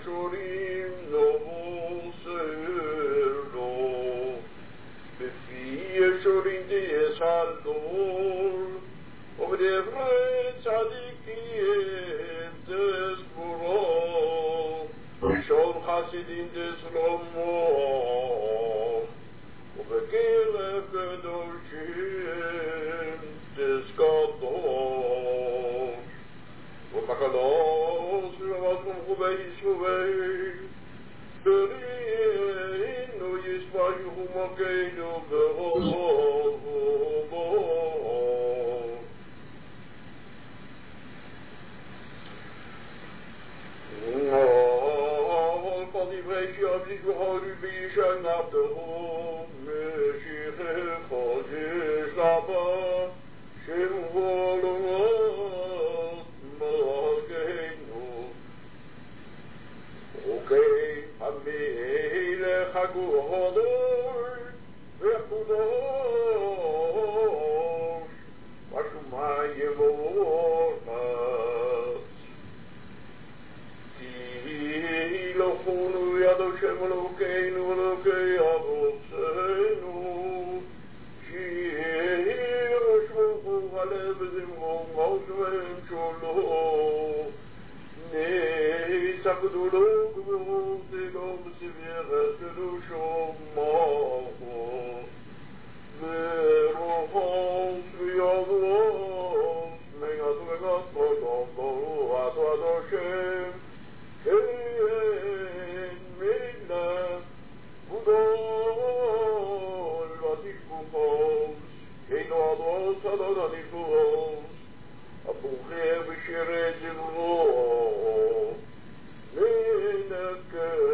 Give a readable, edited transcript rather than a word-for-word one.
השורים נבוסרו, בפי השורים תסלדור, ובדברי צדיקים תסבורו, בשול חסידים תסלומו, ובקרב קדושים תסקדוש, ובקדוש ובקום וביישובי, ברינו ישבחו מגנו ברובו. כל דברי שיבליג וחורי בישנתהו, משיח חודש רבה, שמבוא לעולמות מלכנו. וכן המלך הגדול והקדוש, בשמיים ובארץ. תהילכנו יד השם אלוקינו אלוקי אבותינו, שיר ושבחו הלב וזמרו מוזמם שלום, נסקדו לו גבורתנו בסביירת קדושו מלכו, ורוחו וידו מגת ומגת קודם ברוך עד השם, כן מלך גדול ותשבחו, אינו עדות עדות הנפלאות, הבוכר בשירי דברו, מנקה